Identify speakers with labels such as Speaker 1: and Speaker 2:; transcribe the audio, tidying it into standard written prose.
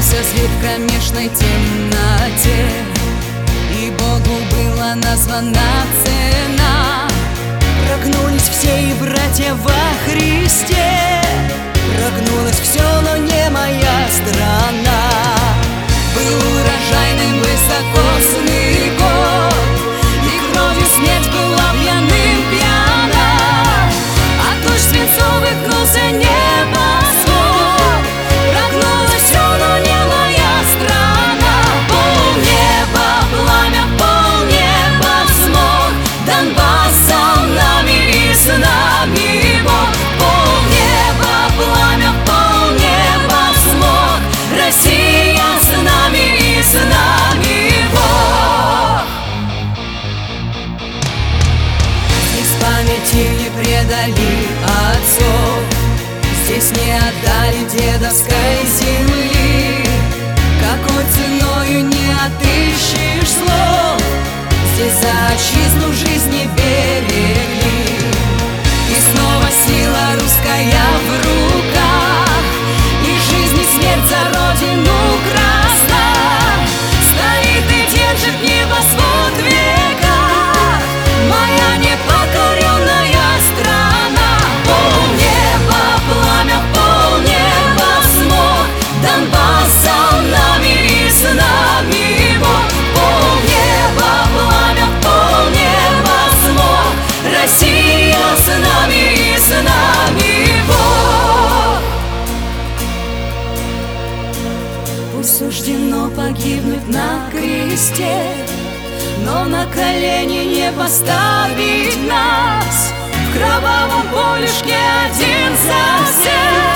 Speaker 1: Вся свет в кромешной темноте, и Богу была названа цена. Прогнулись все и братья во Христе, прогнулось все, но не моя страна. Был урожайным высокосный год, и кровью смерть была пьяным пьяна. А дождь свинцовый гнулся небосвод, прогнулось все, но не моя страна. Полнеба пламя, полнеба смог, Донбасс за нами и с нами Бог. Полнеба пламя, полнеба смог, Россия с нами и с нами Бог. Здесь памяти не предали отцов, здесь не отдали дедовской земли. Какой ценою не отыщешь слов, здесь за отчизну жизни берегли. И снова сила русская в руках, и жизнь и смерть за родину красна. Стоит и держит небосвод в веках моя непокоренная страна. Полнеба пламя, полнеба смог, Донбасс за нами и с нами Бог. Полнеба пламя, полнеба смог, Россия с нами и с нами Бог. Пусть суждено погибнуть на кресте, но на колени не поставить нас в кровавом полюшке один за всех.